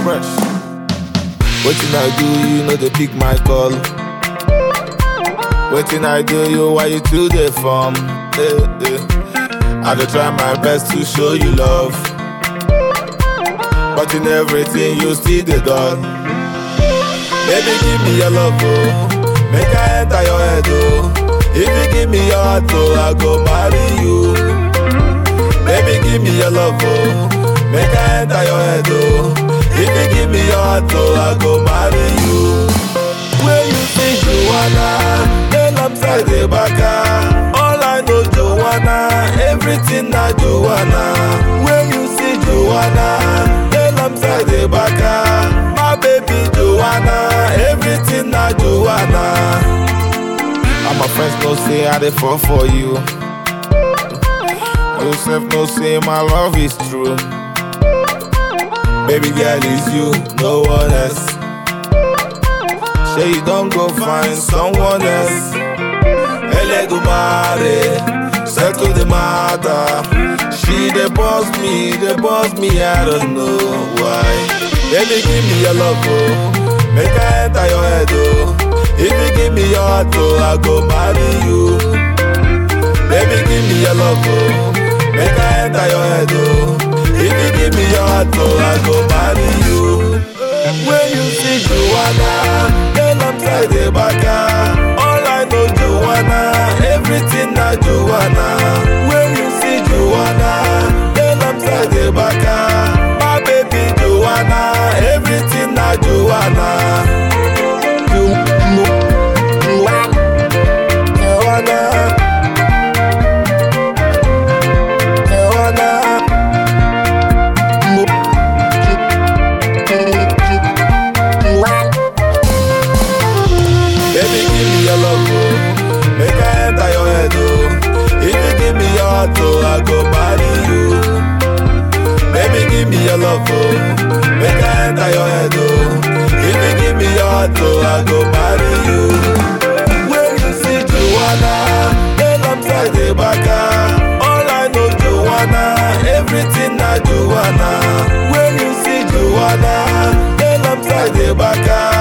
fresh. Wetin I do, you know they pick my call. Wetin I do, you why you too dey form? I dey try my best to show you love, but in everything you still dey dull. Baby, give me your love, oh, make I enter your head, oh. If you give me your heart, oh, I go marry you. Baby, give me your love, oh, make I enter your head, oh. If you give me your heart, oh, I go marry you. When you say Joanna, then I'm side the baka. All I know Joanna, everything na Joanna. When you say Joanna, then I'm side the baka. My baby Joanna, everything na Joanna. And my friends no say I dey fall for you. Yourself no say my love is true. Baby girl, is you, no one else. Say you don't go find someone else. Elegumare, settle the matter. She dey boss me, I don't know why. Baby, give me your love, oh, make I enter your head, oh. If you give me your heart, oh, I go marry you. Baby, give me your love, oh, make I enter your head, oh. If you give me your heart, oh, I go marry you. When you see Joanna, then I'm side the baka. All I know Joanna, everything na Joanna. When you see Joanna, then I'm side the baka. My baby Joanna, everything na Joanna. Oh, I go marry you. Baby, give me your love, oh, make I enter your head, oh. If you give me your heart, oh, I go marry you. When you see Joanna, then I'm side the baka. All I know Joanna, everything na Joanna. When you see Joanna, then I'm side the baka.